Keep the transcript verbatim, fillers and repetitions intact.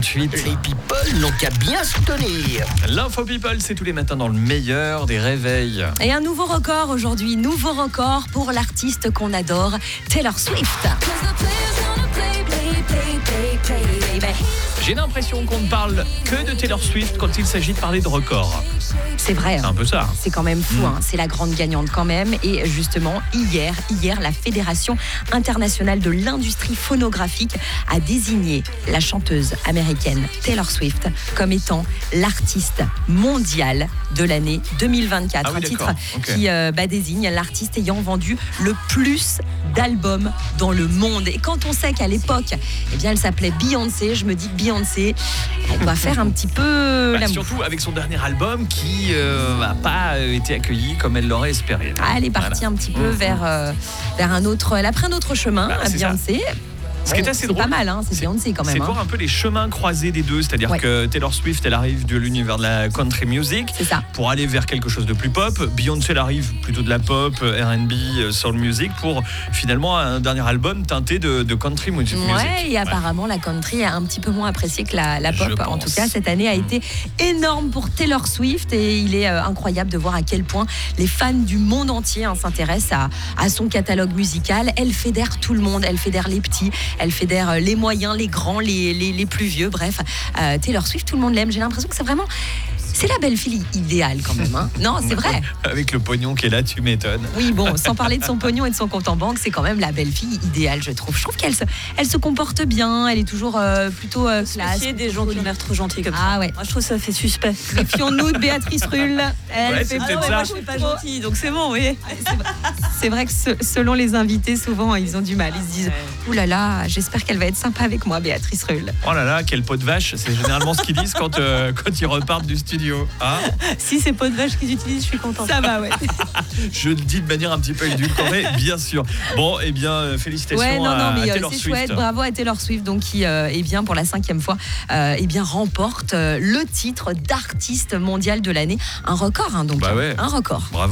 Les people n'ont qu'à bien se tenir. L'info people, c'est tous les matins dans le meilleur des réveils. Et un nouveau record aujourd'hui, nouveau record pour l'artiste qu'on adore, Taylor Swift. J'ai l'impression qu'on ne parle que de Taylor Swift quand il s'agit de parler de records. C'est vrai. C'est un peu ça. C'est quand même fou, mmh. hein. C'est la grande gagnante quand même. Et justement, hier, hier, la Fédération internationale de l'industrie phonographique a désigné la chanteuse américaine Taylor Swift comme étant l'artiste mondiale de l'année deux mille vingt-quatre. Ah oui, un titre okay. qui euh, bah, désigne l'artiste ayant vendu le plus d'albums dans le monde. Et quand on sait qu'à l'époque, eh bien, elle s'appelait Beyoncé, je me dis que Beyoncé, elle doit faire un petit peu bah, l'amour. Surtout avec son dernier album qui n'a euh, pas été accueilli comme elle l'aurait espéré. Ah, elle est partie voilà. un petit peu mmh. vers, euh, vers un autre... Elle a pris un autre chemin, bah, à Beyoncé. Ça. Ce qui est assez c'est drôle, pas mal, hein, c'est Beyoncé quand même. C'est hein. voir un peu les chemins croisés des deux, c'est-à-dire ouais. que Taylor Swift, elle arrive de l'univers de la country music c'est ça. pour aller vers quelque chose de plus pop. Beyoncé, elle arrive plutôt de la pop, R and B, soul music, pour finalement un dernier album teinté de, de country music. Ouais, et ouais. apparemment la country est un petit peu moins appréciée que la, la pop. Je en pense. tout cas, cette année a été énorme pour Taylor Swift et il est euh, incroyable de voir à quel point les fans du monde entier hein, s'intéressent à, à son catalogue musical. Elle fédère tout le monde, elle fédère les petits, elle fédère les moyens, les grands, les, les, les plus vieux, bref. Euh, Taylor Swift, tout le monde l'aime. J'ai l'impression que c'est vraiment... C'est la belle fille idéale quand même. Hein. Non, c'est vrai. Avec le pognon qui est là, tu m'étonnes. Oui, bon, sans parler de son pognon et de son compte en banque, c'est quand même la belle fille idéale, je trouve. Je trouve qu'elle se, elle se comporte bien, elle est toujours euh, plutôt euh, classe. Des gens qui ont l'air trop gentils comme ah, ça. Ouais. Moi, je trouve ça fait suspect. Méfions-nous de Béatrice Rulle. Elle ouais, fait c'est ah, peut-être ouais, ça. moi, je suis pas gentille, donc c'est bon, oui. C'est vrai, c'est vrai que ce, selon les invités, souvent, ils ont du mal. Ils se disent, ouh là là, j'espère qu'elle va être sympa avec moi, Béatrice Rulle. Oh là là, quel pot de vache. C'est généralement ce qu'ils disent quand, euh, quand ils repartent du studio. Hein si c'est pot de vache qu'ils utilisent, je suis contente. Ça va, ouais. Je le dis de manière un petit peu édulcorée, bien sûr. Bon, eh bien, félicitations ouais, non, non, mais, à euh, Taylor c'est Swift. Chouette, bravo à Taylor Swift, donc qui, euh, eh bien, pour la cinquième fois, euh, eh bien, remporte euh, le titre d'artiste mondial de l'année. Un record, hein, donc. Bah ouais. Un record. Bravo.